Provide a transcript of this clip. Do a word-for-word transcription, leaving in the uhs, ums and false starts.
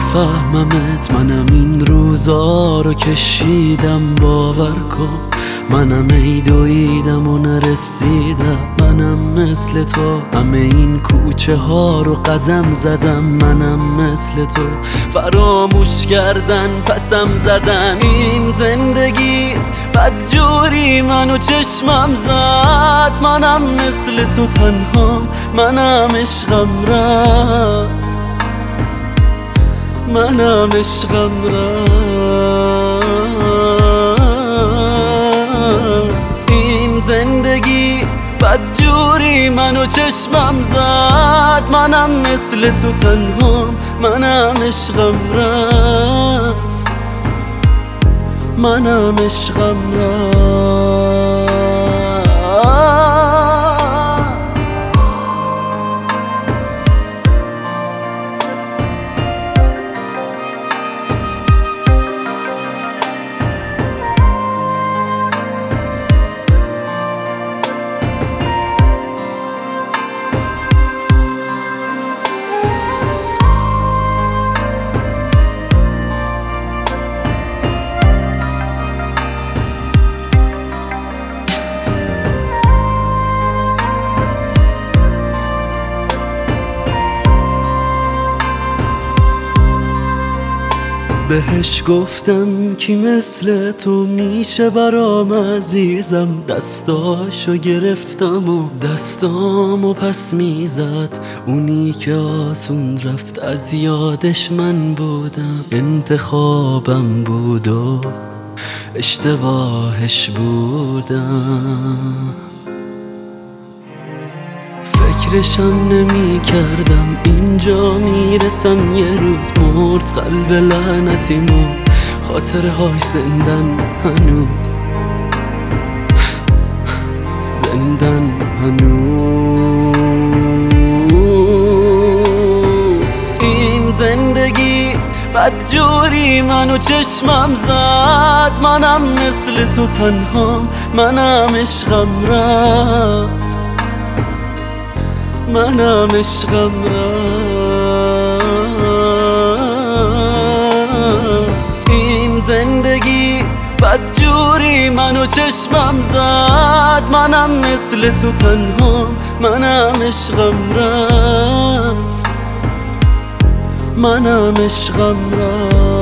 میفهممت، منم این روزا رو کشیدم، باور کن منم ای دویدم و نرسیدم. منم مثل تو همه این کوچه ها رو قدم زدم، منم مثل تو فراموش کردن پسم زدن. این زندگی بدجوری منو چشمم زد، منم مثل تو تنها، منم عشقم رفت، منم عشقم رفت. این زندگی بدجوری منو چشمم زد، منم مثل تو تنها، منم عشقم رفت، منم عشقم رفت. بهش گفتم کی مثل تو میشه برام عزیزم، دستاشو گرفتم و دستامو پس میزد. اونی که آسون رفت از یادش من بودم، انتخابم بود و اشتباهش بودم. فکرشم نمی کردم اینجا میرسم یه روز مرد قلب لعنتیمو، خاطره های زندن هنوز، زندن هنوز. این زندگی بدجوری منو چشمم زد، منم مثل تو تنها، منم عشقم رفت، منم عشقم رفت. این زندگی بدجوری منو چشمم زد، منم مثل تو تنها، منم عشقم رفت، منم عشقم رفت.